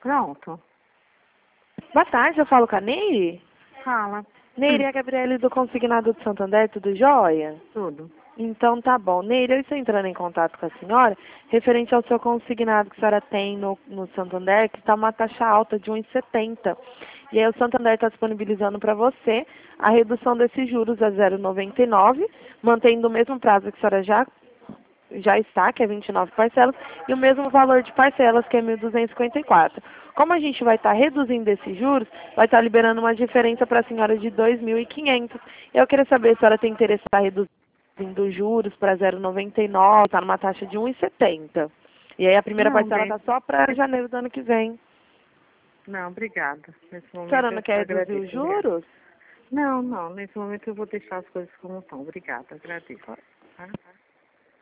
Pronto. Boa tarde, eu falo com a Neire. Fala. Neire, é a Gabriele do Consignado de Santander, tudo jóia? Tudo. Então tá bom. Neire, eu estou entrando em contato com a senhora referente ao seu consignado que a senhora tem no Santander, que está uma taxa alta de 1,70. E aí o Santander está disponibilizando para você a redução desses juros a 0,99, mantendo o mesmo prazo que a senhora já está, que é 29 parcelas, e o mesmo valor de parcelas, que é 1.254. Como a gente vai estar reduzindo esses juros, vai estar liberando uma diferença para a senhora de 2.500. Eu queria saber se a senhora tem interesse em estar reduzindo os juros para 0,99, está numa taxa de 1,70. E aí a primeira Não, parcela bem. está só para janeiro do ano que vem. Não, obrigada. Nesse A momento senhora eu não quer reduzir os agradeço. Obrigada. juros? Não, não. Nesse momento eu vou deixar as coisas como estão. Obrigada, agradeço. Tá?